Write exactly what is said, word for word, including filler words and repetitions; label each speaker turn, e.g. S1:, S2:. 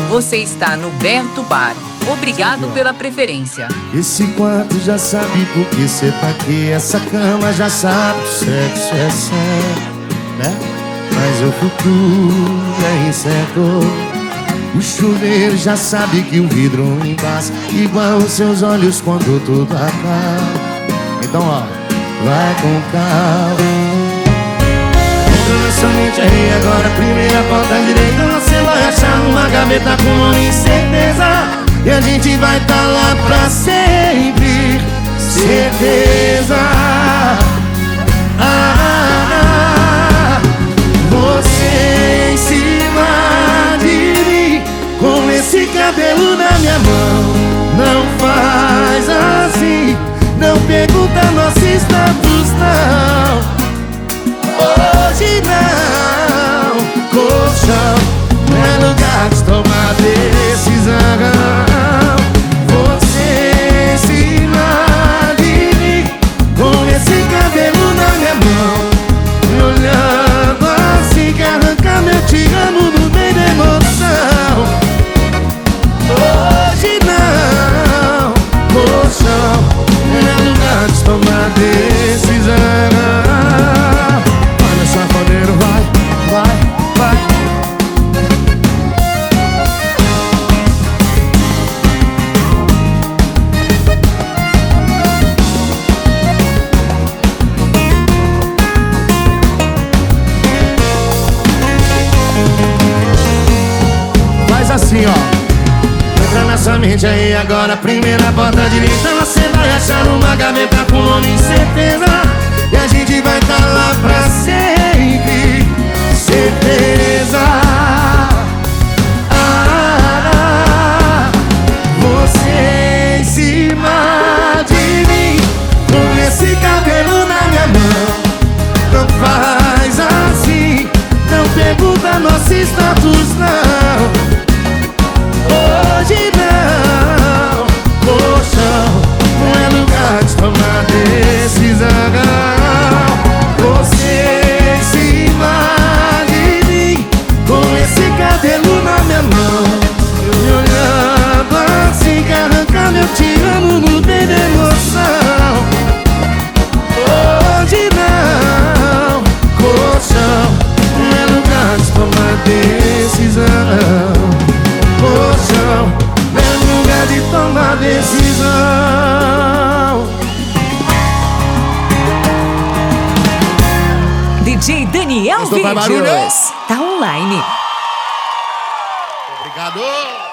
S1: Você está no Berto Bar. Obrigado pela preferência.
S2: Esse quarto já sabe por que cê tá aqui. Essa cama já sabe que sexo é sério, né? Mas o futuro é incerto. O chuveiro já sabe que o vidro embaça, igual os seus olhos quando tudo acaba. Então ó, vai com calma. Entra na sua mente aí agora, primeira porta direita. Você vai achar numa gaveta com nome e certeza. E a gente vai tá lá pra sempre, certeza. Ah, ah, ah. Você em cima de mim, com esse cabelo na minha mão. Não faz assim, não pergunta nosso status não. Hoje não, colchão não é lugar de tomar decisão. Você em cima de mim, com esse cabelo na minha mão, me olhando assim que arranca meu te amo no meio da emoção. Hoje não, colchão não é lugar de tomar decisão. Assim, ó, entra nessa mente aí agora, primeira porta direita. Você vai achar uma gaveta com nome e certeza. E a gente vai tá lá pra sempre, certeza. Ah, ah, você em cima de mim, com esse cabelo na minha mão. Não faz assim, não pergunta nosso status não. Hoje não, colchão não é lugar de tomar decisão. Você em cima de mim, com esse cabelo na minha mão, me olhando assim que arranca meu te amo no meio da emoção. Hoje não, colchão não é lugar de tomar decisão. Colchão não é lugar de tomar decisão.
S1: D J Daniel Vídeos tá online.
S2: Obrigado.